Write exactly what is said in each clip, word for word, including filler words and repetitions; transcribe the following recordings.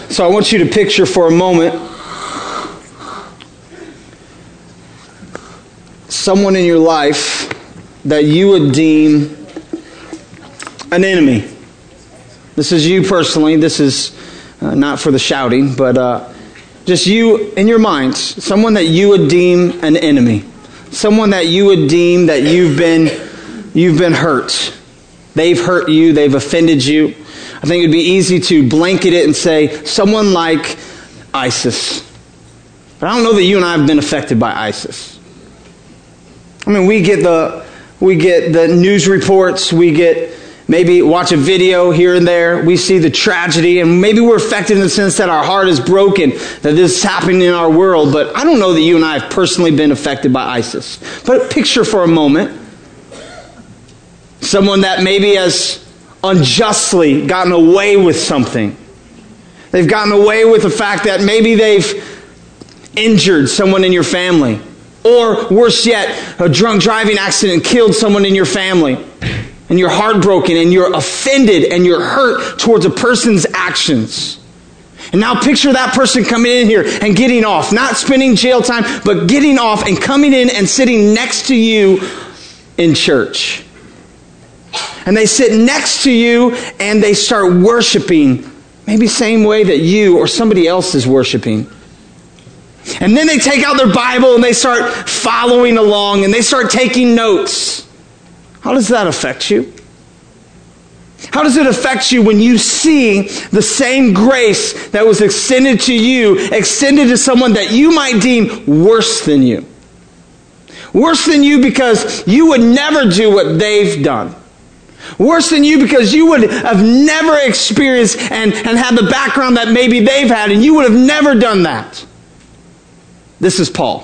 So I want you to picture for a moment someone in your life that you would deem an enemy. This is you personally. This is uh, not for the shouting, but uh, just you in your mind. Someone that you would deem an enemy. Someone that you would deem that you've been you've been hurt. They've hurt you. They've offended you. I think it would be easy to blanket it and say someone like ISIS. But I don't know that you and I have been affected by ISIS. I mean, we get the we get the news reports. We get maybe watch a video here and there. We see the tragedy, and maybe we're affected in the sense that our heart is broken, that this is happening in our world. But I don't know that you and I have personally been affected by ISIS. But picture for a moment someone that maybe has unjustly gotten away with something. They've gotten away with the fact that maybe they've injured someone in your family. Or worse yet, a drunk driving accident killed someone in your family. And you're heartbroken and you're offended and you're hurt towards a person's actions. And now picture that person coming in here and getting off. Not spending jail time, but getting off and coming in and sitting next to you in church. And they sit next to you and they start worshiping, maybe same way that you or somebody else is worshiping. And then they take out their Bible and they start following along and they start taking notes. How does that affect you? How does it affect you when you see the same grace that was extended to you, extended to someone that you might deem worse than you? Worse than you because you would never do what they've done. Worse than you because you would have never experienced and, and had the background that maybe they've had, and you would have never done that. This is Paul.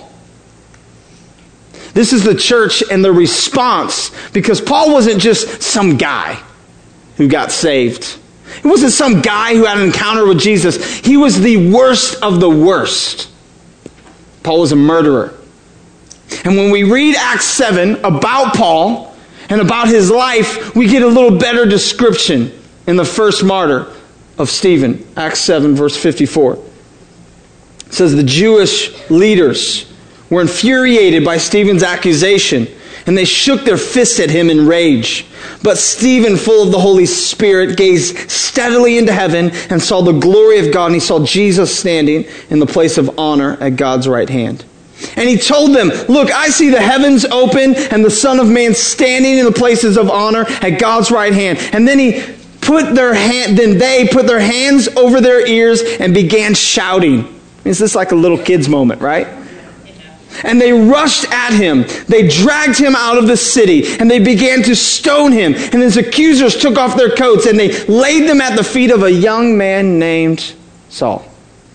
This is the church and the response, because Paul wasn't just some guy who got saved. He wasn't some guy who had an encounter with Jesus. He was the worst of the worst. Paul was a murderer. And when we read Acts seven about Paul and about his life, we get a little better description in the first martyr of Stephen. Acts seven, verse fifty-four. It says, the Jewish leaders were infuriated by Stephen's accusation, and they shook their fists at him in rage. But Stephen, full of the Holy Spirit, gazed steadily into heaven and saw the glory of God, and he saw Jesus standing in the place of honor at God's right hand. And he told them, look, I see the heavens open and the Son of Man standing in the places of honor at God's right hand. And then he put their hand, then they put their hands over their ears and began shouting. Is this like a little kid's moment, right? And they rushed at him. They dragged him out of the city, and they began to stone him. And his accusers took off their coats, and they laid them at the feet of a young man named Saul.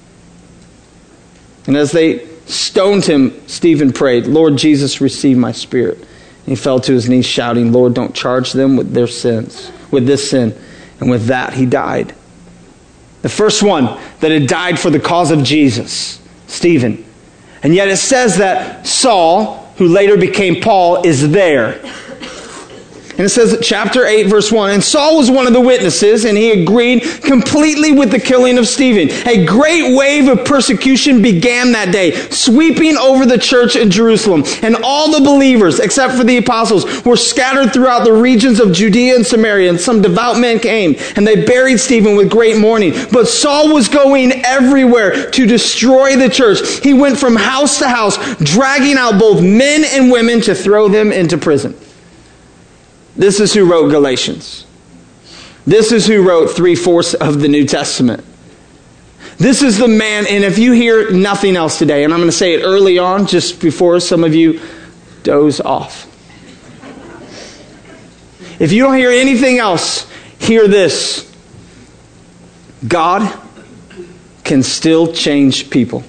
And as they stoned him, Stephen prayed, Lord Jesus, receive my spirit. And he fell to his knees shouting, Lord, don't charge them with their sins, with this sin. And with that, he died. The first one that had died for the cause of Jesus, Stephen. And yet it says that Saul, who later became Paul, is there. And it says, chapter eight, verse one, and Saul was one of the witnesses, and he agreed completely with the killing of Stephen. A great wave of persecution began that day, sweeping over the church in Jerusalem. And all the believers, except for the apostles, were scattered throughout the regions of Judea and Samaria. And some devout men came, and they buried Stephen with great mourning. But Saul was going everywhere to destroy the church. He went from house to house, dragging out both men and women to throw them into prison. This is who wrote Galatians. This is who wrote three-fourths of the New Testament. This is the man, and if you hear nothing else today, and I'm going to say it early on, just before some of you doze off. If you don't hear anything else, hear this. God can still change people.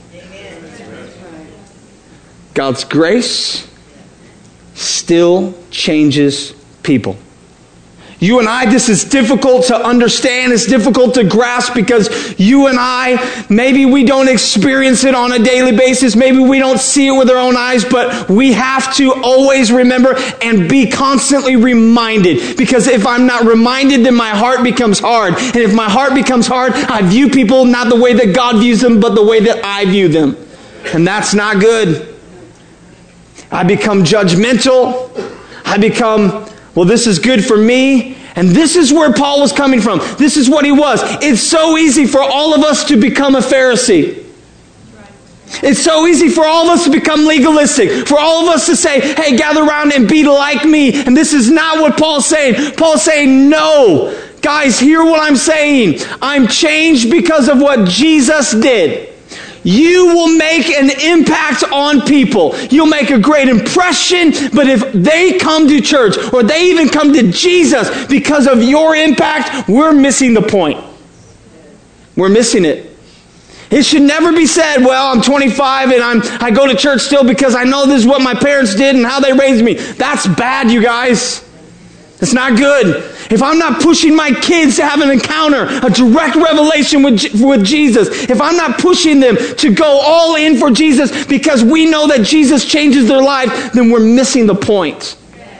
God's grace still changes people. You and I, this is difficult to understand. It's difficult to grasp because you and I, maybe we don't experience it on a daily basis. Maybe we don't see it with our own eyes, but we have to always remember and be constantly reminded. Because if I'm not reminded, then my heart becomes hard. And if my heart becomes hard, I view people not the way that God views them, but the way that I view them. And that's not good. I become judgmental. I become, well, this is good for me. And this is where Paul was coming from. This is what he was. It's so easy for all of us to become a Pharisee. It's so easy for all of us to become legalistic. For all of us to say, hey, gather around and be like me. And this is not what Paul's saying. Paul's saying, no. Guys, hear what I'm saying. I'm changed because of what Jesus did. You will make an impact on people. You'll make a great impression, but if they come to church or they even come to Jesus because of your impact, we're missing the point. We're missing it. It should never be said, well, I'm twenty-five and I'm I go to church still because I know this is what my parents did and how they raised me. That's bad, you guys. It's not good. If I'm not pushing my kids to have an encounter, a direct revelation with, with Jesus, if I'm not pushing them to go all in for Jesus because we know that Jesus changes their life, then we're missing the point.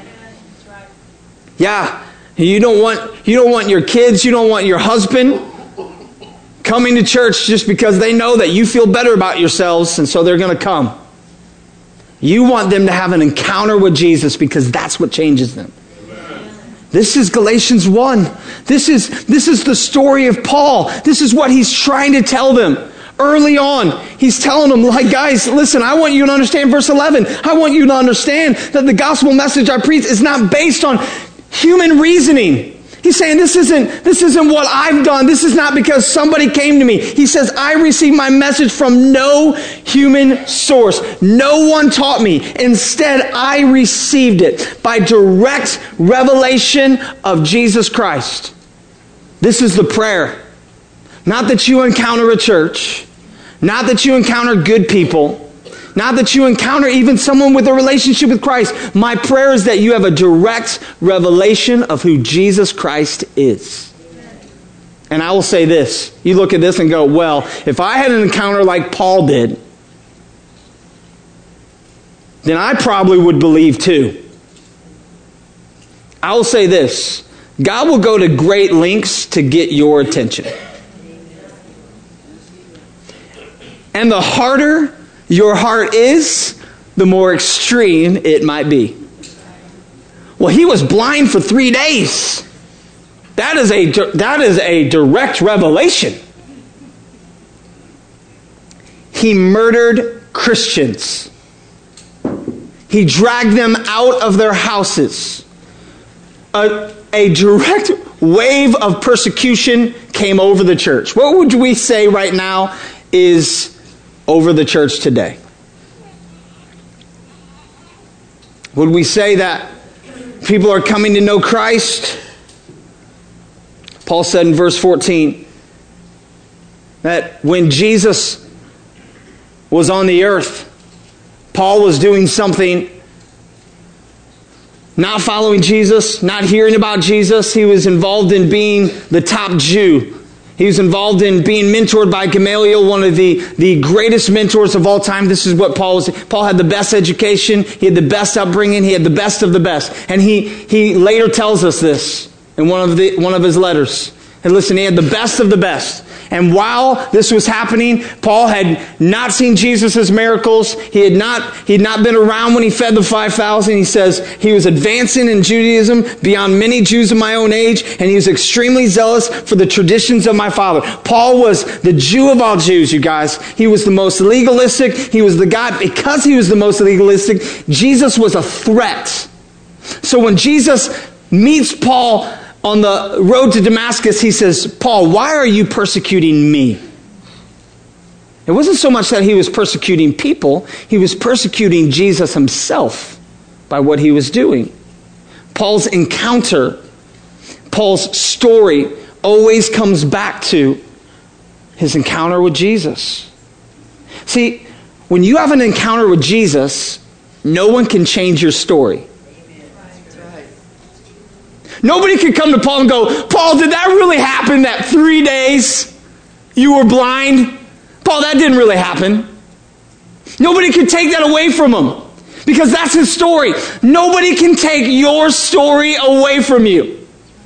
Yeah, you don't want you don't want your kids, you don't want your husband coming to church just because they know that you feel better about yourselves and so they're going to come. You want them to have an encounter with Jesus because that's what changes them. This is Galatians one. This is, this is the story of Paul. This is what he's trying to tell them. Early on, he's telling them, like, guys, listen, I want you to understand verse eleven. I want you to understand that the gospel message I preach is not based on human reasoning. He's saying this isn't, this isn't what I've done. This is not because somebody came to me. He says, I received my message from no human source. No one taught me. Instead, I received it by direct revelation of Jesus Christ. This is the prayer. Not that you encounter a church. Not that you encounter good people. Not that you encounter even someone with a relationship with Christ. My prayer is that you have a direct revelation of who Jesus Christ is. And I will say this. You look at this and go, well, if I had an encounter like Paul did, then I probably would believe too. I will say this. God will go to great lengths to get your attention. And the harder your heart is, the more extreme it might be. Well, he was blind for three days. That is a, that is a direct revelation. He murdered Christians. He dragged them out of their houses. A, a direct wave of persecution came over the church. What would we say right now is over the church today? Would we say that people are coming to know Christ? Paul said in verse fourteen that when Jesus was on the earth, Paul was doing something, not following Jesus, not hearing about Jesus. He was involved in being the top Jew. He was involved in being mentored by Gamaliel, one of the, the greatest mentors of all time. This is what Paul was. Paul had the best education. He had the best upbringing. He had the best of the best. And he, he later tells us this in one of the, one of his letters. And listen, he had the best of the best. And while this was happening, Paul had not seen Jesus' miracles. He had not, he had not been around when he fed the five thousand. He says he was advancing in Judaism beyond many Jews of my own age, and he was extremely zealous for the traditions of my father. Paul was the Jew of all Jews, you guys. He was the most legalistic. He was the guy, because he was the most legalistic, Jesus was a threat. So when Jesus meets Paul on the road to Damascus, he says, Paul, why are you persecuting me? It wasn't so much that he was persecuting people. He was persecuting Jesus himself by what he was doing. Paul's encounter, Paul's story always comes back to his encounter with Jesus. See, when you have an encounter with Jesus, no one can change your story. Nobody could come to Paul and go, Paul, did that really happen, that three days you were blind? Paul, that didn't really happen. Nobody could take that away from him because that's his story. Nobody can take your story away from you.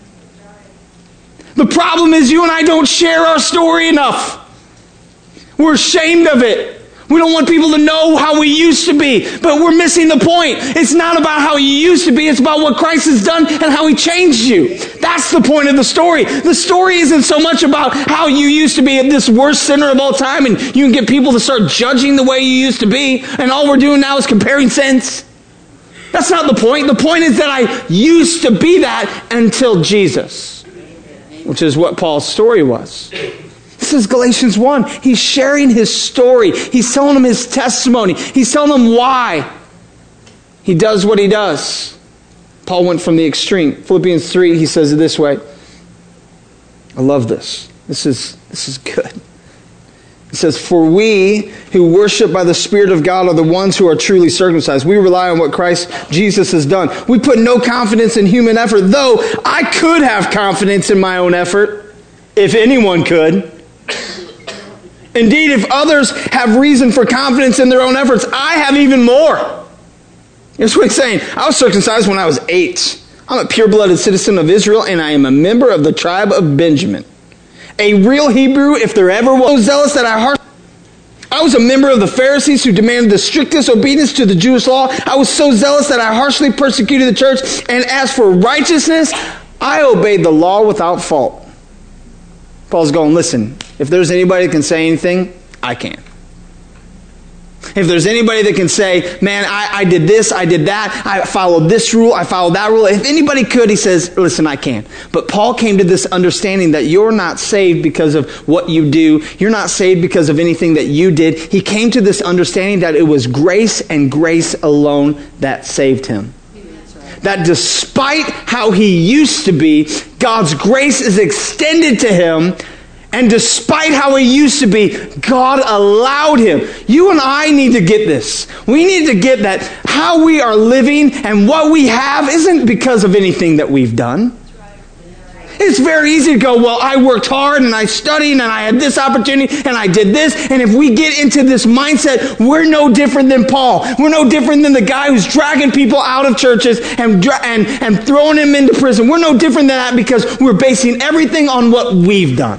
The problem is you and I don't share our story enough. We're ashamed of it. We don't want people to know how we used to be, but we're missing the point. It's not about how you used to be. It's about what Christ has done and how he changed you. That's the point of the story. The story isn't so much about how you used to be this worst sinner of all time and you can get people to start judging the way you used to be and all we're doing now is comparing sins. That's not the point. The point is that I used to be that until Jesus, which is what Paul's story was. This is Galatians one. He's sharing his story. He's telling them his testimony. He's telling them why he does what he does. Paul went from the extreme. Philippians three, he says it this way. I love this. This is, this is good. It says, for we who worship by the Spirit of God are the ones who are truly circumcised. We rely on what Christ Jesus has done. We put no confidence in human effort, though I could have confidence in my own effort, if anyone could. Indeed, if others have reason for confidence in their own efforts, I have even more. Here's what he's saying. I was circumcised when I was eight. I'm a pure-blooded citizen of Israel, and I am a member of the tribe of Benjamin. A real Hebrew, if there ever was, so zealous that I harsh. I was a member of the Pharisees who demanded the strictest obedience to the Jewish law. I was so zealous that I harshly persecuted the church, and as for righteousness, I obeyed the law without fault. Paul's going, listen, if there's anybody that can say anything, I can. If there's anybody that can say, man, I, I did this, I did that, I followed this rule, I followed that rule. If anybody could, he says, listen, I can. But Paul came to this understanding that you're not saved because of what you do. You're not saved because of anything that you did. He came to this understanding that it was grace and grace alone that saved him. That despite how he used to be, God's grace is extended to him. And despite how he used to be, God allowed him. You and I need to get this. We need to get that how we are living and what we have isn't because of anything that we've done. It's very easy to go, well, I worked hard and I studied and I had this opportunity and I did this. And if we get into this mindset, we're no different than Paul. We're no different than the guy who's dragging people out of churches and, and, and throwing them into prison. We're no different than that because we're basing everything on what we've done.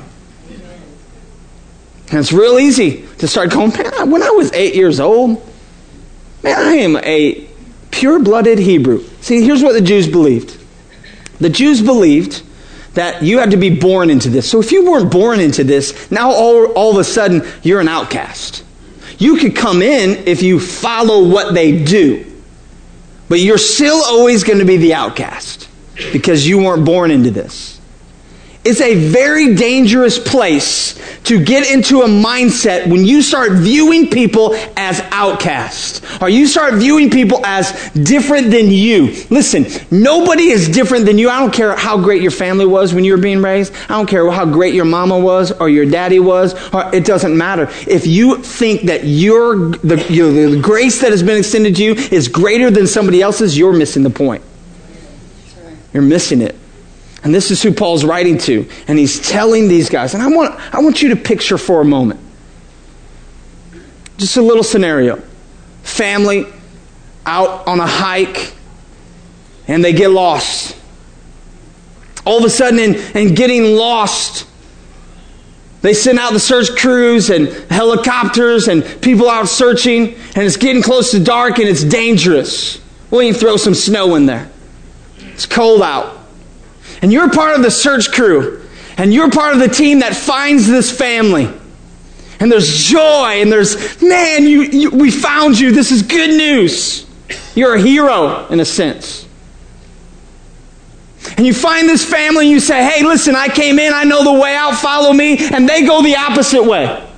And it's real easy to start going, man, when I was eight years old, man, I am a pure-blooded Hebrew. See, here's what the Jews believed. The Jews believed that you had to be born into this. So if you weren't born into this, now all, all of a sudden you're an outcast. You could come in if you follow what they do, but you're still always going to be the outcast because you weren't born into this. It's a very dangerous place to get into a mindset when you start viewing people as outcasts, or you start viewing people as different than you. Listen, nobody is different than you. I don't care how great your family was when you were being raised. I don't care how great your mama was or your daddy was. Or it doesn't matter. If you think that your the, you know, the grace that has been extended to you is greater than somebody else's, you're missing the point. You're missing it. And this is who Paul's writing to. And he's telling these guys. And I want, I want you to picture for a moment. Just a little scenario. Family out on a hike. And they get lost. All of a sudden, in, in getting lost, they send out the search crews and helicopters and people out searching. And it's getting close to dark and it's dangerous. Well, you can throw some snow in there. It's cold out. And you're part of the search crew. And you're part of the team that finds this family. And there's joy. And there's, man, you, you, we found you. This is good news. You're a hero in a sense. And you find this family and you say, hey, listen, I came in. I know the way out. Follow me. And they go the opposite way.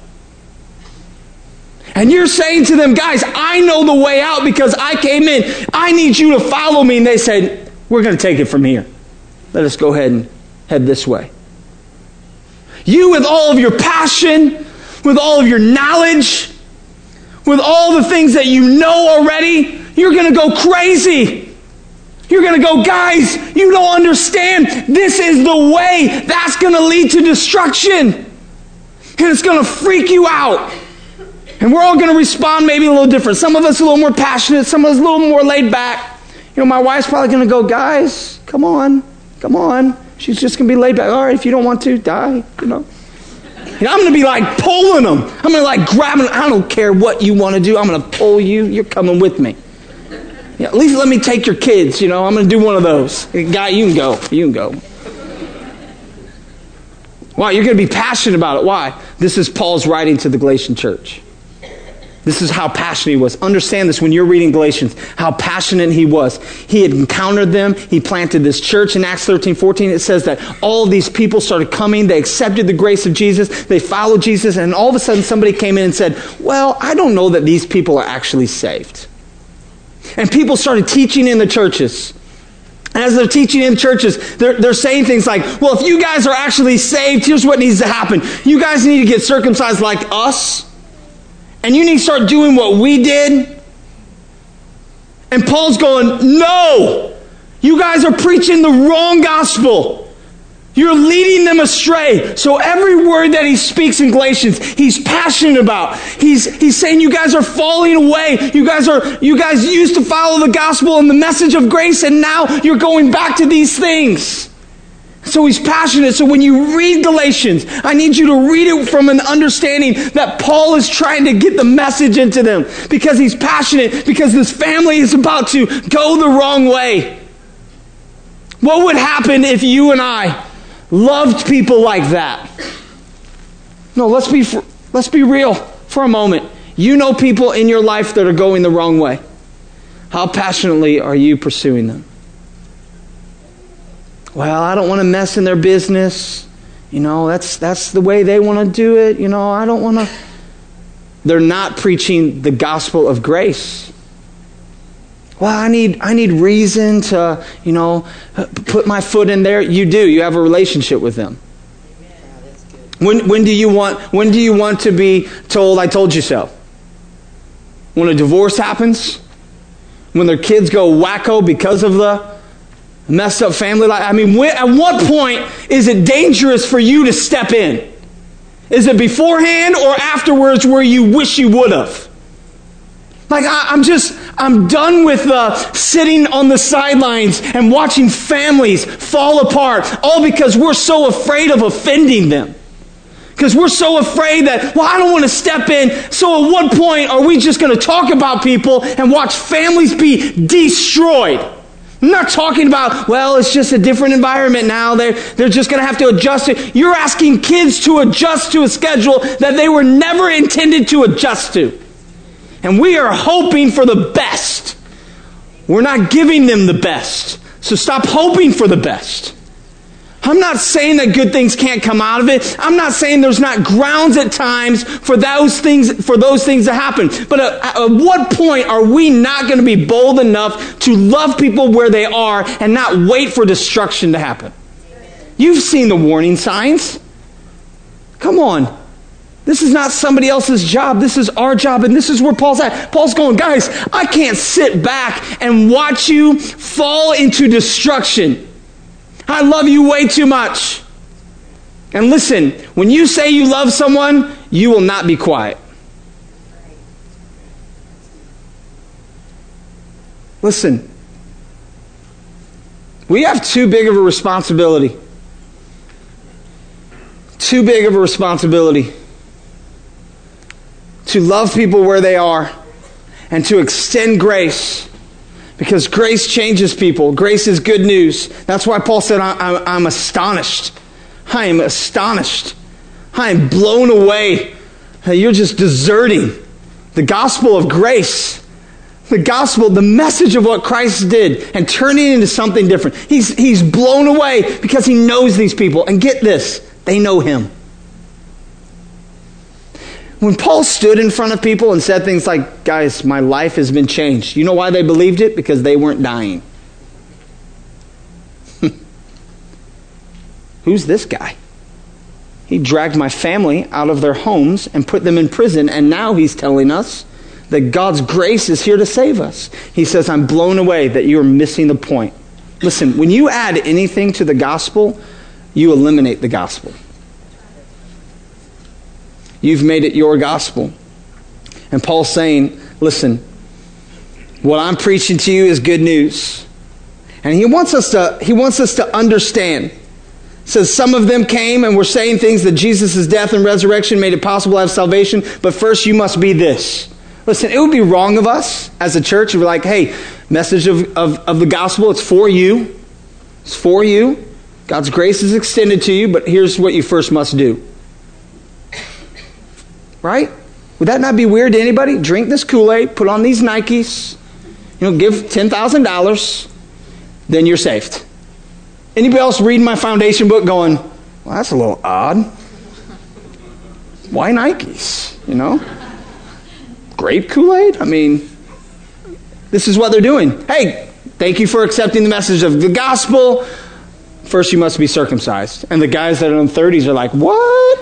And you're saying to them, guys, I know the way out because I came in. I need you to follow me. And they said, we're going to take it from here. Let us go ahead and head this way. You, with all of your passion, with all of your knowledge, with all the things that you know already, you're going to go crazy. You're going to go, guys, you don't understand. This is the way. That's going to lead to destruction. And it's going to freak you out. And we're all going to respond maybe a little different. Some of us a little more passionate. Some of us a little more laid back. You know, my wife's probably going to go, guys, come on, come on. She's just going to be laid back. All right, if you don't want to, die, you know. You know, I'm going to be like pulling them. I'm going to like grabbing them. I don't care what you want to do. I'm going to pull you. You're coming with me. Yeah, at least let me take your kids, you know. I'm going to do one of those. Guy, you can go. You can go. Why? You're going to be passionate about it. Why? This is Paul's writing to the Galatian church. This is how passionate he was. Understand this when you're reading Galatians, how passionate he was. He had encountered them. He planted this church. In Acts thirteen, fourteen, it says that all of these people started coming. They accepted the grace of Jesus. They followed Jesus. And all of a sudden somebody came in and said, well, I don't know that these people are actually saved. And people started teaching in the churches. And as they're teaching in churches, they're, they're saying things like, well, if you guys are actually saved, here's what needs to happen. You guys need to get circumcised like us. And you need to start doing what we did. And Paul's going, no, you guys are preaching the wrong gospel. You're leading them astray. So every word that he speaks in Galatians, he's passionate about. He's, he's saying you guys are falling away. You guys are, you guys used to follow the gospel and the message of grace, and now you're going back to these things. So he's passionate. So when you read Galatians, I need you to read it from an understanding that Paul is trying to get the message into them because he's passionate, because this family is about to go the wrong way. What would happen if you and I loved people like that? No, let's be let's be real for a moment. You know people in your life that are going the wrong way. How passionately are you pursuing them? Well, I don't want to mess in their business. You know, that's that's the way they want to do it. You know, I don't want to. They're not preaching the gospel of grace. Well, I need I need reason to, you know, put my foot in there. You do. You have a relationship with them. When when do you want when do you want to be told I told you so? When a divorce happens? When their kids go wacko because of the messed up family life? I mean, when, at what point is it dangerous for you to step in? Is it beforehand or afterwards where you wish you would have? Like, I, I'm just, I'm done with uh, sitting on the sidelines and watching families fall apart, all because we're so afraid of offending them. Because we're so afraid that, well, I don't want to step in. So at what point are we just going to talk about people and watch families be destroyed? I'm not talking about, well, it's just a different environment now. They're, they're just going to have to adjust it. You're asking kids to adjust to a schedule that they were never intended to adjust to. And we are hoping for the best. We're not giving them the best. So stop hoping for the best. I'm not saying that good things can't come out of it. I'm not saying there's not grounds at times for those things for those things to happen. But at, at what point are we not going to be bold enough to love people where they are and not wait for destruction to happen? You've seen the warning signs. Come on. This is not somebody else's job. This is our job, and this is where Paul's at. Paul's going, guys, I can't sit back and watch you fall into destruction. I love you way too much. And listen, when you say you love someone, you will not be quiet. Listen, we have too big of a responsibility. Too big of a responsibility to love people where they are and to extend grace. Because grace changes people. Grace is good news. That's why Paul said, I, I, I'm astonished. I am astonished. I am blown away. You're just deserting the gospel of grace. The gospel, the message of what Christ did, and turning it into something different. He's, he's blown away because he knows these people. And get this, they know him. When Paul stood in front of people and said things like, guys, my life has been changed. You know why they believed it? Because they weren't dying. Who's this guy? He dragged my family out of their homes and put them in prison. And now he's telling us that God's grace is here to save us. He says, I'm blown away that you're missing the point. Listen, when you add anything to the gospel, you eliminate the gospel. You've made it your gospel. And Paul's saying, listen, what I'm preaching to you is good news. And he wants us to, he wants us to understand. It says some of them came and were saying things that Jesus' death and resurrection made it possible to have salvation, but first you must be this. Listen, it would be wrong of us as a church to be like, hey, message of, of, of the gospel, it's for you. It's for you. God's grace is extended to you, but here's what you first must do. Right? Would that not be weird to anybody? Drink this Kool-Aid, put on these Nikes, you know, give ten thousand dollars, then you're saved. Anybody else reading my foundation book going, well, that's a little odd. Why Nikes? You know? Grape Kool-Aid? I mean, this is what they're doing. Hey, thank you for accepting the message of the gospel. First, you must be circumcised. And the guys that are in their thirties are like, what?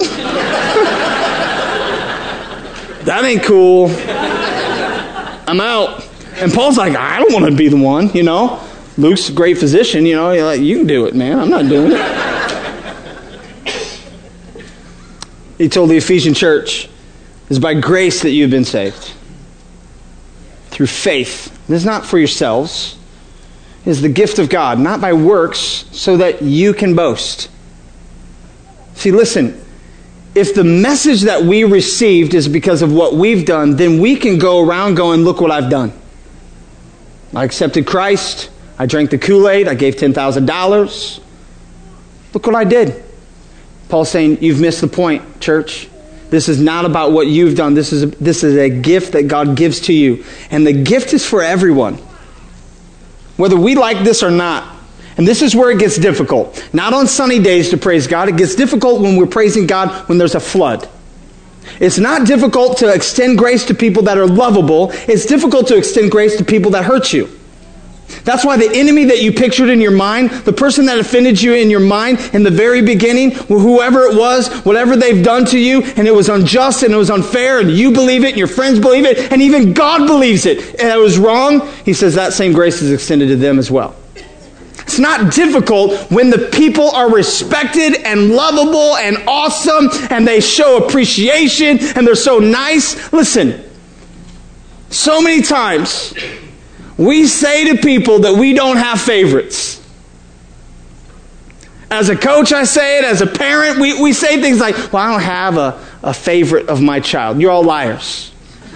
That ain't cool. I'm out. And Paul's like, I don't want to be the one, you know. Luke's a great physician, you know. You're like, you can do it, man. I'm not doing it. He told the Ephesian church, it's by grace that you've been saved. Through faith. This is not for yourselves. It is the gift of God, not by works, so that you can boast. See, listen. If the message that we received is because of what we've done, then we can go around going, look what I've done. I accepted Christ. I drank the Kool-Aid. I gave ten thousand dollars. Look what I did. Paul's saying, you've missed the point, church. This is not about what you've done. This is a, this is a gift that God gives to you. And the gift is for everyone. Whether we like this or not. And this is where it gets difficult. Not on sunny days to praise God. It gets difficult when we're praising God when there's a flood. It's not difficult to extend grace to people that are lovable. It's difficult to extend grace to people that hurt you. That's why the enemy that you pictured in your mind, the person that offended you in your mind in the very beginning, whoever it was, whatever they've done to you, and it was unjust and it was unfair, and you believe it, and your friends believe it, and even God believes it, and it was wrong, he says that same grace is extended to them as well. It's not difficult when the people are respected and lovable and awesome and they show appreciation and they're so nice. Listen, so many times we say to people that we don't have favorites. As a coach, I say it. As a parent, we, we say things like, well, I don't have a, a favorite of my child. You're all liars.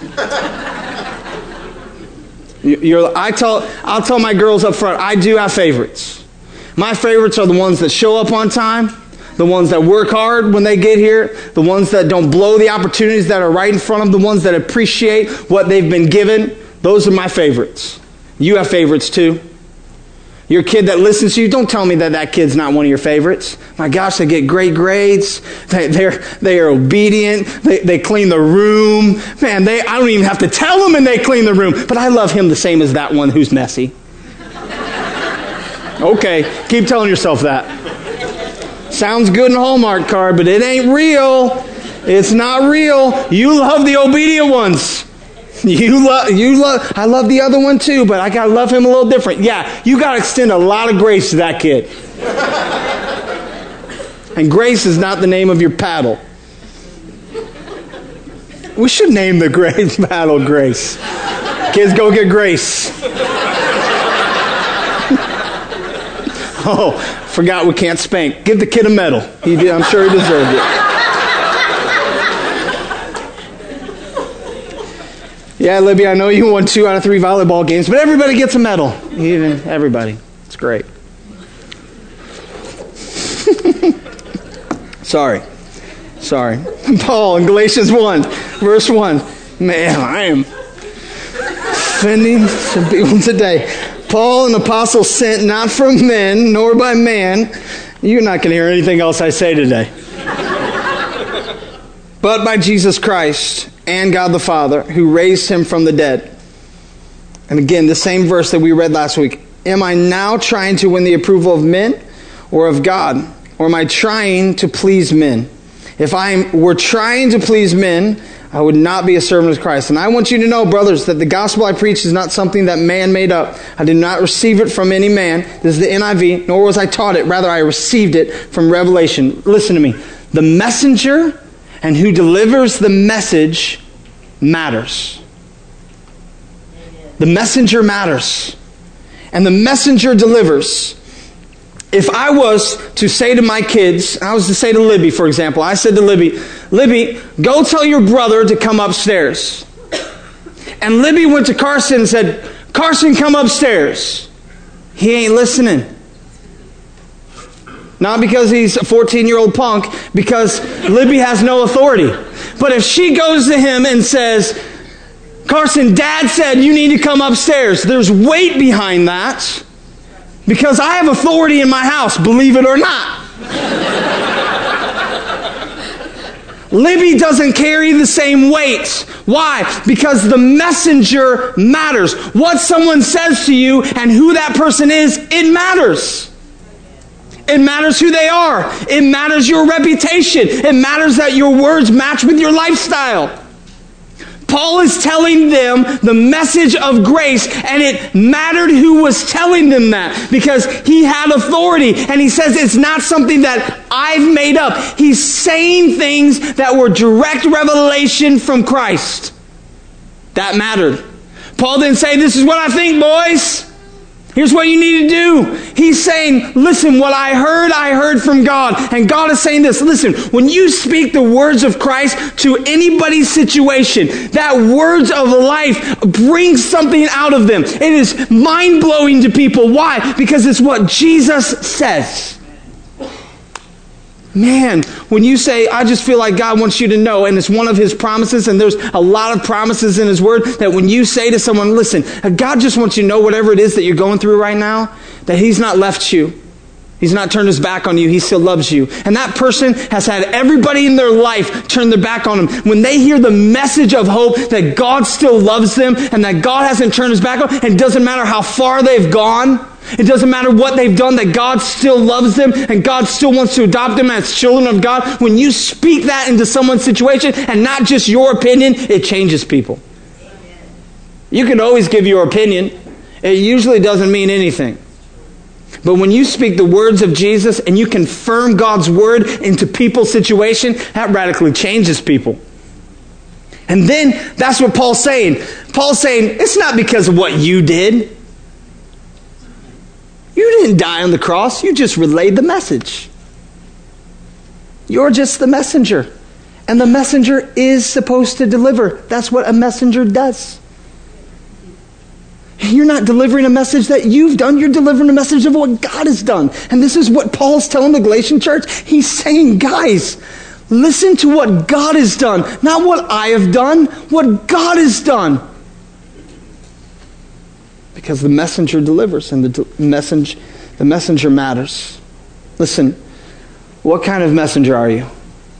You're, I tell, I'll tell my girls up front, I do have favorites. My favorites are the ones that show up on time, the ones that work hard when they get here, the ones that don't blow the opportunities that are right in front of them, the ones that appreciate what they've been given. Those are my favorites. You have favorites too. Your kid that listens to you, don't tell me that that kid's not one of your favorites. My gosh, they get great grades. They, they're, they are obedient. They, they clean the room. Man, they, I don't even have to tell them and they clean the room. But I love him the same as that one who's messy. Okay, keep telling yourself that. Sounds good in a Hallmark card, but it ain't real. It's not real. You love the obedient ones. You love, you love, I love the other one too, but I gotta love him a little different. Yeah, you gotta extend a lot of grace to that kid. And grace is not the name of your paddle. We should name the grace paddle Grace. Kids, go get Grace. Oh, forgot we can't spank. Give the kid a medal. He did, I'm sure he deserved it. Yeah, Libby, I know you won two out of three volleyball games, but everybody gets a medal. Even everybody. It's great. Sorry. Sorry. Paul in Galatians one, verse one. Man, I am offending some people today. Paul, an apostle sent not from men, nor by man. You're not going to hear anything else I say today. But by Jesus Christ and God the Father, who raised him from the dead. And again, the same verse that we read last week. Am I now trying to win the approval of men or of God? Or am I trying to please men? If I were trying to please men, I would not be a servant of Christ. And I want you to know, brothers, that the gospel I preach is not something that man made up. I did not receive it from any man. This is the N I V. Nor was I taught it. Rather, I received it from revelation. Listen to me. The messenger and who delivers the message matters. The messenger matters. And the messenger delivers. If I was to say to my kids, I was to say to Libby, for example, I said to Libby, Libby, go tell your brother to come upstairs. And Libby went to Carson and said, Carson, come upstairs. He ain't listening. Not because he's a fourteen-year-old punk, because Libby has no authority. But if she goes to him and says, Carson, Dad said you need to come upstairs, there's weight behind that. Because I have authority in my house, believe it or not. Libby doesn't carry the same weight. Why? Because the messenger matters. What someone says to you and who that person is, it matters. It matters who they are. It matters your reputation. It matters that your words match with your lifestyle. Paul is telling them the message of grace, and it mattered who was telling them that because he had authority. And he says it's not something that I've made up. He's saying things that were direct revelation from Christ. That mattered. Paul didn't say, this is what I think, boys. Here's what you need to do. He's saying, listen, what I heard, I heard from God. And God is saying this, listen, when you speak the words of Christ to anybody's situation, that words of life brings something out of them. It is mind-blowing to people. Why? Because it's what Jesus says. Man, when you say, I just feel like God wants you to know, and it's one of his promises, and there's a lot of promises in his word, that when you say to someone, listen, God just wants you to know whatever it is that you're going through right now, that he's not left you. He's not turned his back on you. He still loves you. And that person has had everybody in their life turn their back on him. When they hear the message of hope that God still loves them and that God hasn't turned his back on them, and it doesn't matter how far they've gone, it doesn't matter what they've done, that God still loves them and God still wants to adopt them as children of God. When you speak that into someone's situation and not just your opinion, it changes people. You can always give your opinion. It usually doesn't mean anything. But when you speak the words of Jesus and you confirm God's word into people's situation, that radically changes people. And then that's what Paul's saying. Paul's saying, it's not because of what you did. You didn't die on the cross. You just relayed the message. You're just the messenger. And the messenger is supposed to deliver. That's what a messenger does. You're not delivering a message that you've done. You're delivering a message of what God has done. And this is what Paul's telling the Galatian church. He's saying, guys, listen to what God has done. Not what I have done. What God has done. Because the messenger delivers and the message, the messenger matters. Listen, what kind of messenger are you?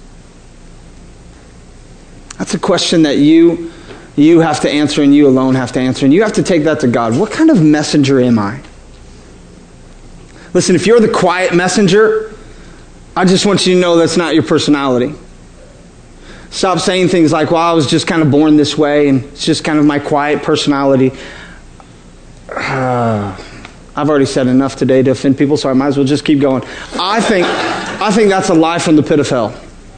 That's a question that you, you have to answer and you alone have to answer. And you have to take that to God. What kind of messenger am I? Listen, if you're the quiet messenger, I just want you to know that's not your personality. Stop saying things like, well, I was just kind of born this way and it's just kind of my quiet personality. Uh, I've already said enough today to offend people, so I might as well just keep going. I think, I think that's a lie from the pit of hell.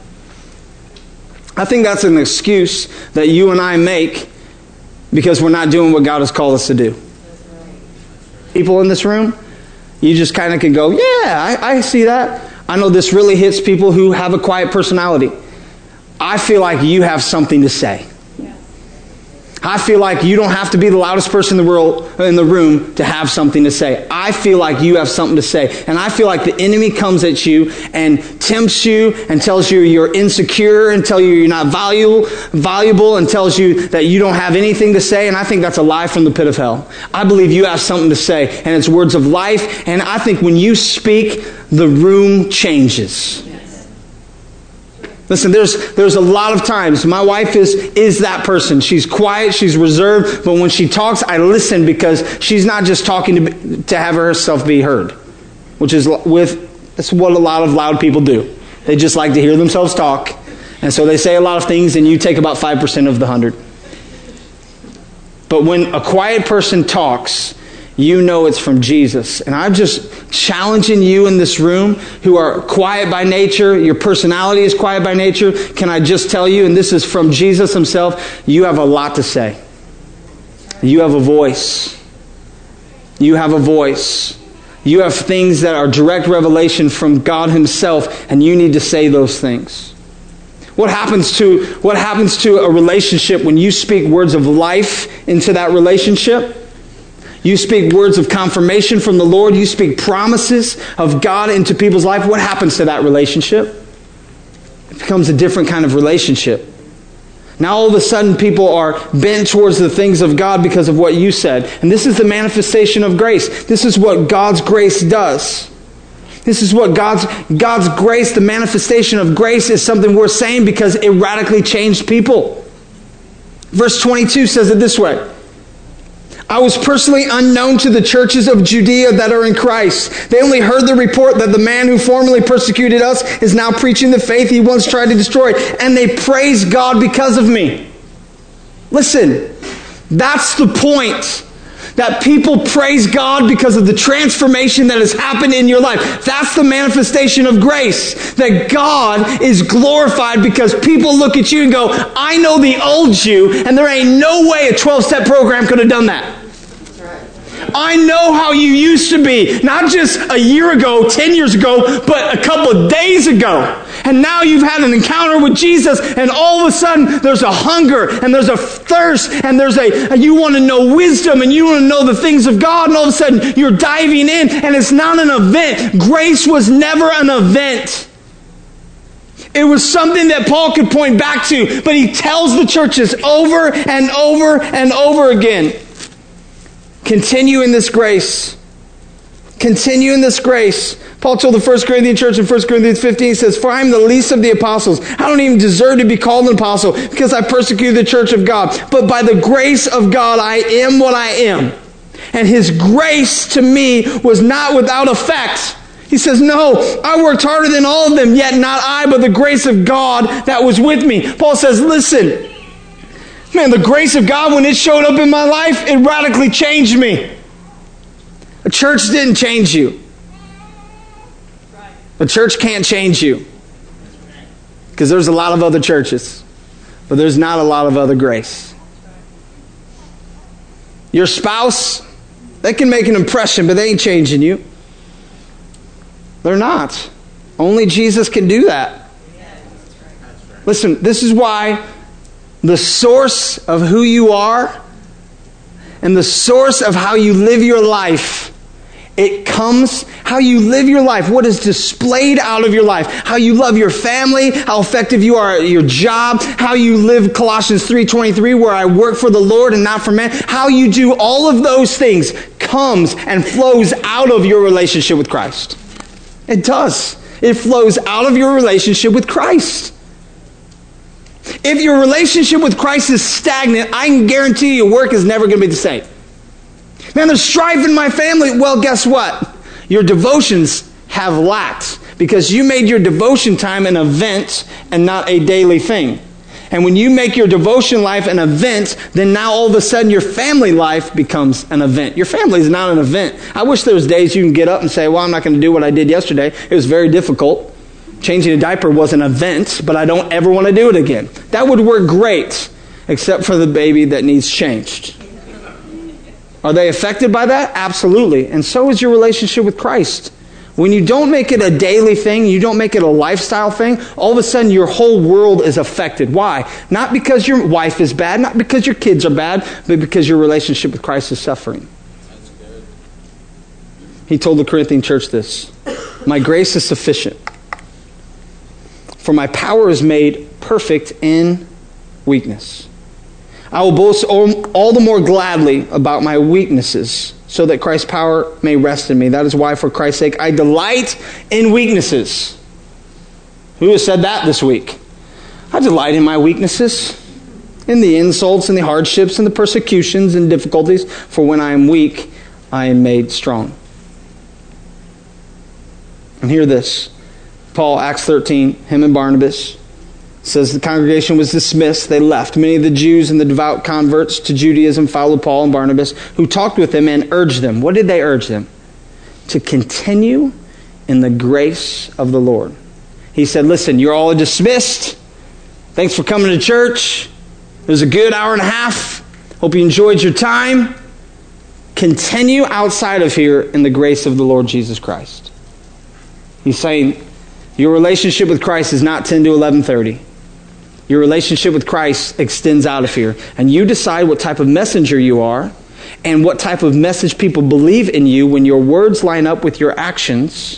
I think that's an excuse that you and I make because we're not doing what God has called us to do. People in this room, you just kind of can go, yeah, I, I see that. I know this really hits people who have a quiet personality. I feel like you have something to say. I feel like you don't have to be the loudest person in the world in the room to have something to say. I feel like you have something to say. And I feel like the enemy comes at you and tempts you and tells you you're insecure and tells you you're not valuable, valuable and tells you that you don't have anything to say. And I think that's a lie from the pit of hell. I believe you have something to say. And it's words of life. And I think when you speak, the room changes. Listen, there's there's a lot of times, my wife is is that person. She's quiet, she's reserved, but when she talks, I listen because she's not just talking to be, to have herself be heard, which is with that's what a lot of loud people do. They just like to hear themselves talk. And so they say a lot of things, and you take about five percent of the one hundred. But when a quiet person talks, you know it's from Jesus. And I'm just challenging you in this room who are quiet by nature. Your personality is quiet by nature. Can I just tell you, and this is from Jesus himself, you have a lot to say. You have a voice. You have a voice. You have things that are direct revelation from God himself, and you need to say those things. What happens to what happens to a relationship when you speak words of life into that relationship? You speak words of confirmation from the Lord. You speak promises of God into people's life. What happens to that relationship? It becomes a different kind of relationship. Now all of a sudden people are bent towards the things of God because of what you said. And this is the manifestation of grace. This is what God's grace does. This is what God's God's grace, the manifestation of grace, is something we're saying because it radically changed people. Verse twenty-two says it this way. I was personally unknown to the churches of Judea that are in Christ. They only heard the report that the man who formerly persecuted us is now preaching the faith he once tried to destroy. And they praise God because of me. Listen, that's the point. That people praise God because of the transformation that has happened in your life. That's the manifestation of grace. That God is glorified because people look at you and go, I know the old you, and there ain't no way a twelve-step program could have done that. I know how you used to be, not just a year ago, ten years ago, but a couple of days ago. And now you've had an encounter with Jesus, and all of a sudden there's a hunger, and there's a thirst, and there's a, you want to know wisdom, and you want to know the things of God, and all of a sudden you're diving in, and it's not an event. Grace was never an event. It was something that Paul could point back to, but he tells the churches over and over and over again. Continue in this grace. Continue in this grace. Paul told the First Corinthian church in First Corinthians fifteen, he says, for I am the least of the apostles. I don't even deserve to be called an apostle because I persecuted the church of God. But by the grace of God, I am what I am. And his grace to me was not without effect. He says, no, I worked harder than all of them, yet not I, but the grace of God that was with me. Paul says, listen, man, the grace of God, when it showed up in my life, it radically changed me. A church didn't change you. A church can't change you. Because there's a lot of other churches. But there's not a lot of other grace. Your spouse, they can make an impression, but they ain't changing you. They're not. Only Jesus can do that. Listen, this is why the source of who you are and the source of how you live your life, it comes, how you live your life, what is displayed out of your life, how you love your family, how effective you are at your job, how you live Colossians three twenty-three, where I work for the Lord and not for man, how you do all of those things comes and flows out of your relationship with Christ. It does. It flows out of your relationship with Christ. If your relationship with Christ is stagnant, I can guarantee you your work is never going to be the same. Man, there's strife in my family. Well, guess what? Your devotions have lacked because you made your devotion time an event and not a daily thing. And when you make your devotion life an event, then now all of a sudden your family life becomes an event. Your family is not an event. I wish there was days you can get up and say, well, I'm not going to do what I did yesterday. It was very difficult. Changing a diaper was an event, but I don't ever want to do it again. That would work great, except for the baby that needs changed. Are they affected by that? Absolutely. And so is your relationship with Christ. When you don't make it a daily thing, you don't make it a lifestyle thing, all of a sudden your whole world is affected. Why? Not because your wife is bad, not because your kids are bad, but because your relationship with Christ is suffering. That's good. He told the Corinthian church this, my grace is sufficient, for my power is made perfect in weakness. I will boast all the more gladly about my weaknesses, so that Christ's power may rest in me. That is why, for Christ's sake, I delight in weaknesses. Who has said that this week? I delight in my weaknesses, in the insults and the hardships and the persecutions and difficulties, for when I am weak, I am made strong. And hear this. Paul, Acts thirteen, him and Barnabas. Says the congregation was dismissed. They left. Many of the Jews and the devout converts to Judaism followed Paul and Barnabas, who talked with them and urged them. What did they urge them? To continue in the grace of the Lord. He said, listen, you're all dismissed. Thanks for coming to church. It was a good hour and a half. Hope you enjoyed your time. Continue outside of here in the grace of the Lord Jesus Christ. He's saying your relationship with Christ is not ten to eleven thirty. Your relationship with Christ extends out of here. And you decide what type of messenger you are and what type of message people believe in you when your words line up with your actions.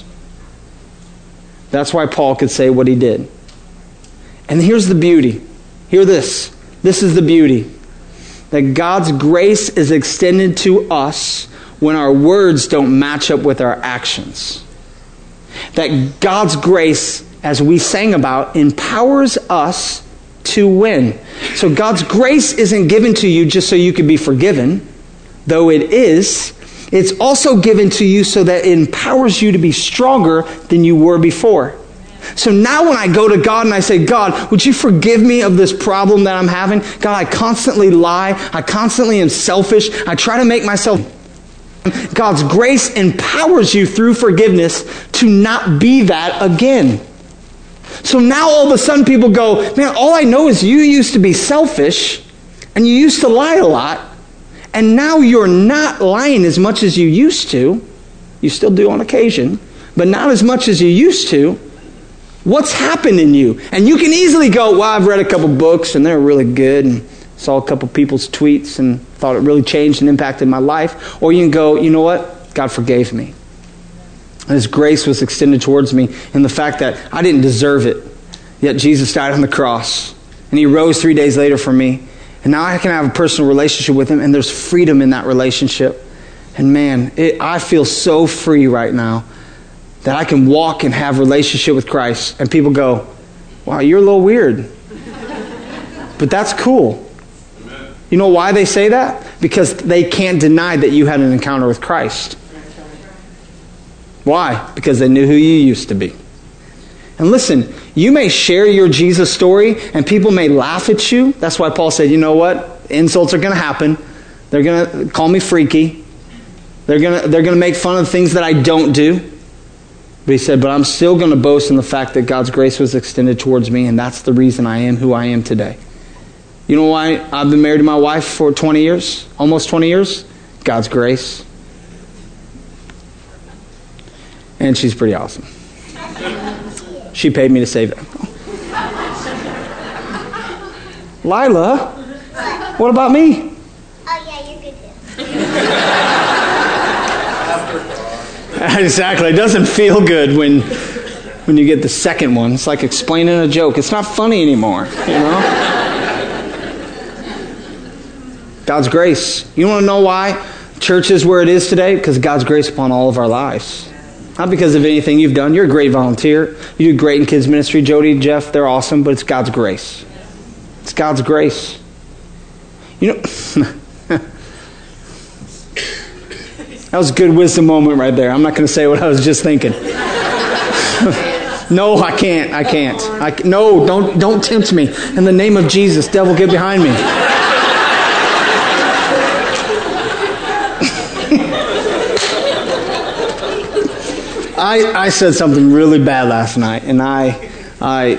That's why Paul could say what he did. And here's the beauty. Hear this. This is the beauty. That God's grace is extended to us when our words don't match up with our actions. That God's grace, as we sang about, empowers us to win. So God's grace isn't given to you just so you can be forgiven, though it is. It's also given to you so that it empowers you to be stronger than you were before. So now when I go to God and I say, God, would you forgive me of this problem that I'm having? God, I constantly lie. I constantly am selfish. I try to make myself... God's grace empowers you through forgiveness to not be that again. So now all of a sudden people go, man, all I know is you used to be selfish and you used to lie a lot. And now you're not lying as much as you used to. You still do on occasion, but not as much as you used to. What's happened in you? And you can easily go, well, I've read a couple books and they're really good and saw a couple people's tweets and thought it really changed and impacted my life. Or you can go, you know what? God forgave me. And His grace was extended towards me in the fact that I didn't deserve it. Yet Jesus died on the cross. And He rose three days later for me. And now I can have a personal relationship with Him. And there's freedom in that relationship. And man, it, I feel so free right now that I can walk and have a relationship with Christ. And people go, wow, you're a little weird. But that's cool. You know why they say that? Because they can't deny that you had an encounter with Christ. Why? Because they knew who you used to be. And listen, you may share your Jesus story and people may laugh at you. That's why Paul said, you know what? Insults are going to happen. They're going to call me freaky. They're going to, they're going to make fun of things that I don't do. But he said, but I'm still going to boast in the fact that God's grace was extended towards me, and that's the reason I am who I am today. You know why I've been married to my wife for twenty years? Almost twenty years? God's grace. And she's pretty awesome. She paid me to say that. Lila, what about me? Oh, yeah, you're good too. Exactly. It doesn't feel good when when you get the second one. It's like explaining a joke. It's not funny anymore, you know? God's grace. You want to know why church is where it is today? Because God's grace upon all of our lives. Not because of anything you've done. You're a great volunteer. You do great in kids ministry. Jody, Jeff, they're awesome. But it's God's grace. It's God's grace. You know, that was a good wisdom moment right there. I'm not going to say what I was just thinking. No, I can't. I can't. I, no, don't, don't tempt me. In the name of Jesus, devil, get behind me. I, I said something really bad last night, and I, I,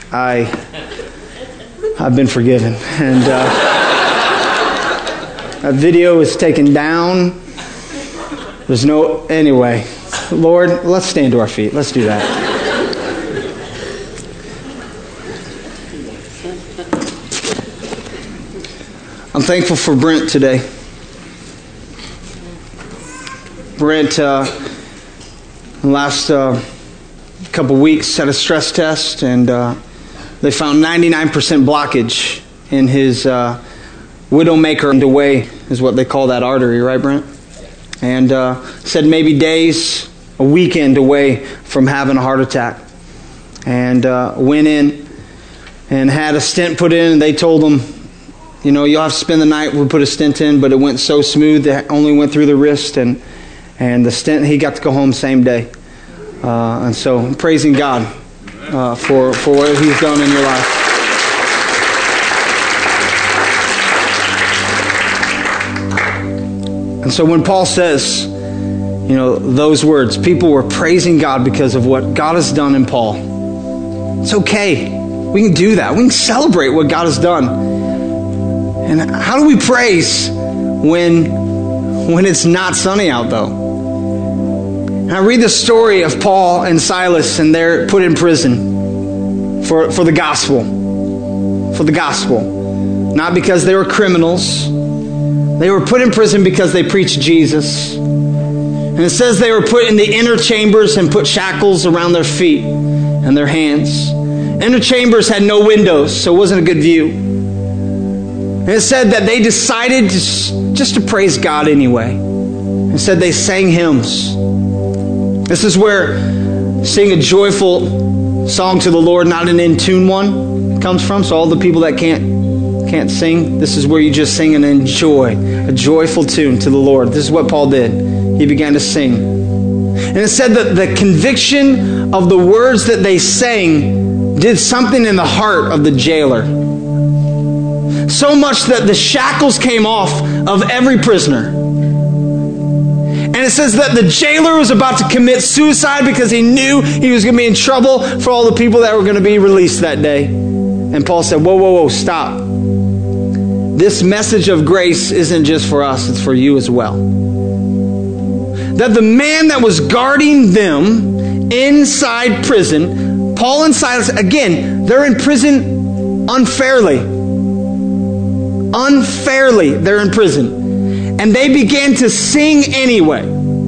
I, I've been forgiven. And uh, that video is taken down. There's no, anyway. Lord, let's stand to our feet. Let's do that. I'm thankful for Brent today. Brent, uh, the last uh, couple weeks had a stress test, and uh, they found ninety-nine percent blockage in his uh, widowmaker away is what they call that artery, right, Brent? And uh, said maybe days, a weekend away from having a heart attack. And uh, went in and had a stent put in, and they told him, you know, you'll have to spend the night. We'll put a stent in, but it went so smooth that it only went through the wrist, and and the stent, he got to go home same day. Uh, and so I'm praising God uh, for, for what He's done in your life. And so when Paul says, you know, those words, people were praising God because of what God has done in Paul. It's okay. We can do that. We can celebrate what God has done. And how do we praise when, when it's not sunny out, though? And I read the story of Paul and Silas, and they're put in prison for, for the gospel. For the gospel. Not because they were criminals. They were put in prison because they preached Jesus. And it says they were put in the inner chambers and put shackles around their feet and their hands. Inner chambers had no windows, so it wasn't a good view. And it said that they decided to, just to praise God anyway. It said they sang hymns. This is where sing a joyful song to the Lord, not an in-tune one, comes from. So all the people that can't can't sing, this is where you just sing and enjoy a joyful tune to the Lord. This is what Paul did. He began to sing. And it said that the conviction of the words that they sang did something in the heart of the jailer. So much that the shackles came off of every prisoner. And it says that the jailer was about to commit suicide because he knew he was going to be in trouble for all the people that were going to be released that day. And Paul said, whoa, whoa, whoa, stop. This message of grace isn't just for us, it's for you as well. That the man that was guarding them inside prison, Paul and Silas, again, they're in prison unfairly. Unfairly, they're in prison. And they began to sing anyway.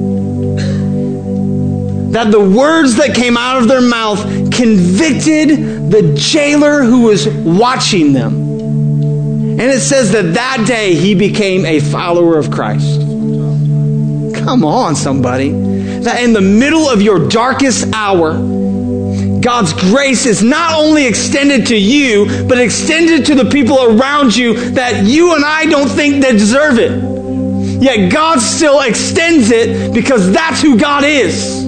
That the words that came out of their mouth convicted the jailer who was watching them. And it says that that day he became a follower of Christ. Come on, somebody. That in the middle of your darkest hour, God's grace is not only extended to you, but extended to the people around you that you and I don't think they deserve it. Yet God still extends it because that's who God is.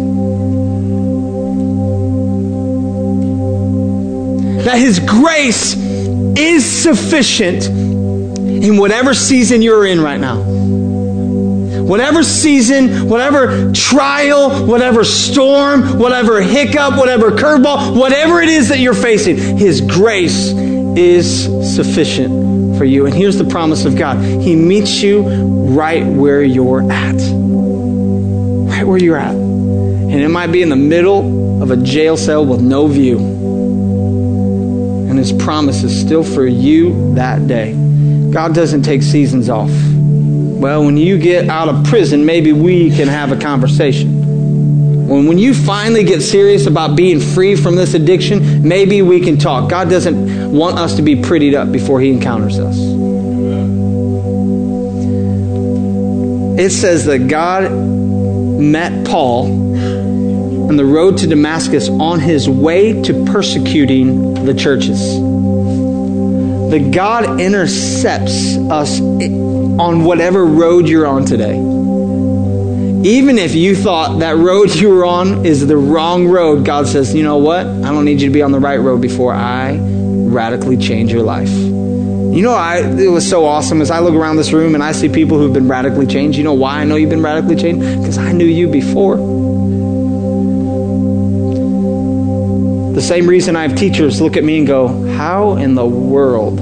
That His grace is sufficient in whatever season you're in right now. Whatever season, whatever trial, whatever storm, whatever hiccup, whatever curveball, whatever it is that you're facing, His grace is sufficient for you. And here's the promise of God. He meets you right where you're at. Right where you're at. And it might be in the middle of a jail cell with no view. And His promise is still for you that day. God doesn't take seasons off. Well, when you get out of prison, maybe we can have a conversation. When, when you finally get serious about being free from this addiction, maybe we can talk. God doesn't want us to be prettied up before He encounters us. It says that God met Paul on the road to Damascus on his way to persecuting the churches. That God intercepts us on whatever road you're on today. Even if you thought that road you were on is the wrong road, God says, you know what? I don't need you to be on the right road before I radically change your life. You know, I, it was so awesome as I look around this room and I see people who've been radically changed. You know why I know you've been radically changed? Because I knew you before. The same reason I have teachers look at me and go, how in the world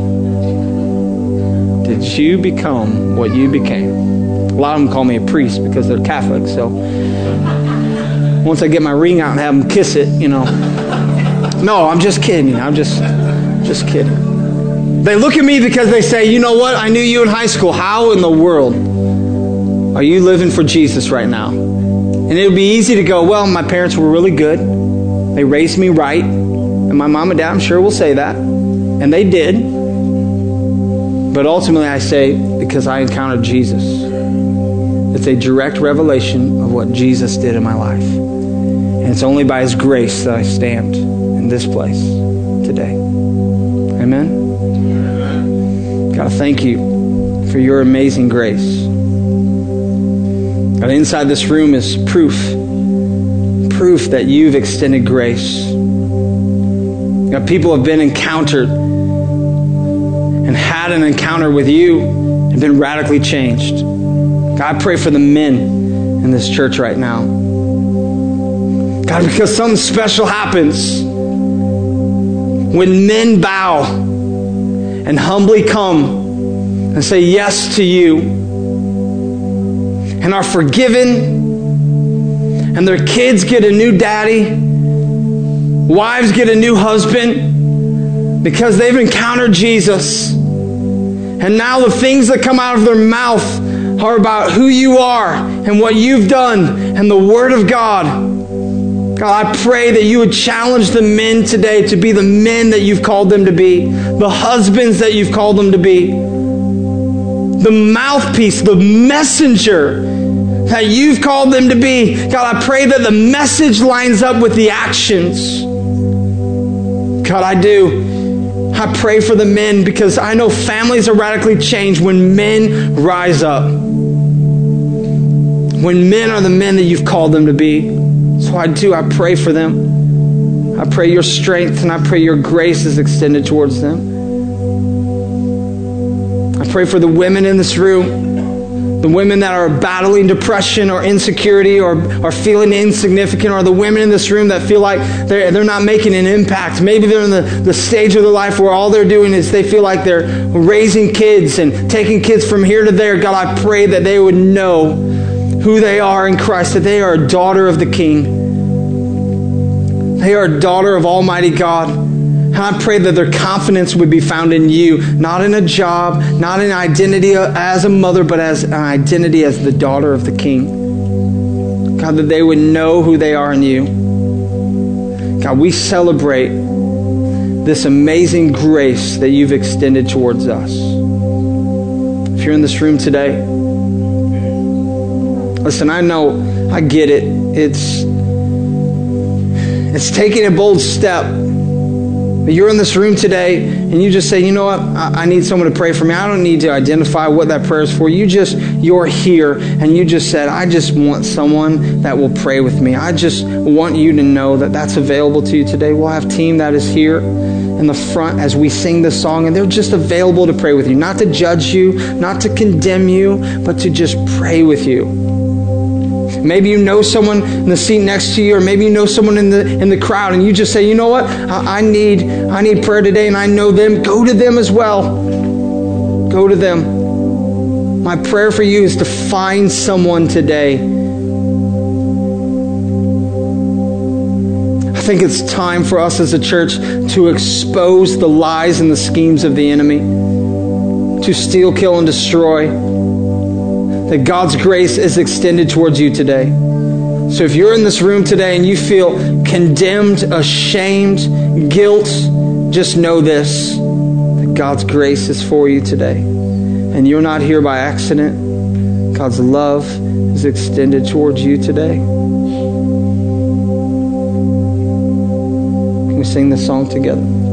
did you become what you became? A lot of them call me a priest because they're Catholic. So once I get my ring out and have them kiss it, you know. No, I'm just kidding. I'm just, just kidding. They look at me because they say, you know what? I knew you in high school. How in the world are you living for Jesus right now? And it would be easy to go, well, my parents were really good. They raised me right. And my mom and dad, I'm sure, will say that. And they did. But ultimately, I say, because I encountered Jesus. It's a direct revelation of what Jesus did in my life. And it's only by His grace that I stand in this place today. Amen? Amen. God, thank you for your amazing grace. God, inside this room is proof. proof that you've extended grace. God, people have been encountered and had an encounter with you and been radically changed. God, I pray for the men in this church right now. God, because something special happens when men bow and humbly come and say yes to you and are forgiven, and their kids get a new daddy, wives get a new husband because they've encountered Jesus. And now the things that come out of their mouth are about who you are and what you've done and the Word of God. God, I pray that you would challenge the men today to be the men that you've called them to be, the husbands that you've called them to be, the mouthpiece, the messenger that you've called them to be. God, I pray that the message lines up with the actions. God, I do. I pray for the men because I know families are radically changed when men rise up. When men are the men that you've called them to be. So I do. I pray for them. I pray your strength and I pray your grace is extended towards them. I pray for the women in this room. The women that are battling depression or insecurity or are feeling insignificant, or the women in this room that feel like they're, they're not making an impact. Maybe they're in the, the stage of their life where all they're doing is they feel like they're raising kids and taking kids from here to there. God, I pray that they would know who they are in Christ, that they are a daughter of the King. They are a daughter of Almighty God. And I pray that their confidence would be found in you, not in a job, not in identity as a mother, but as an identity as the daughter of the King. God, that they would know who they are in you. God, we celebrate this amazing grace that you've extended towards us. If you're in this room today, listen, I know, I get it. It's, it's taking a bold step. You're in this room today and you just say, you know what, I, I need someone to pray for me. I don't need to identify what that prayer is for. You just, you're here and you just said, I just want someone that will pray with me. I just want you to know that that's available to you today. We'll have a team that is here in the front as we sing this song, and they're just available to pray with you. Not to judge you, not to condemn you, but to just pray with you. Maybe you know someone in the seat next to you, or maybe you know someone in the in the crowd, and you just say, you know what, I, I need I need prayer today, and I know them. Go to them as well. Go to them. My prayer for you is to find someone today. I think it's time for us as a church to expose the lies and the schemes of the enemy, to steal, kill, and destroy. That God's grace is extended towards you today. So if you're in this room today and you feel condemned, ashamed, guilt, just know this, that God's grace is for you today. And you're not here by accident. God's love is extended towards you today. Can we sing this song together?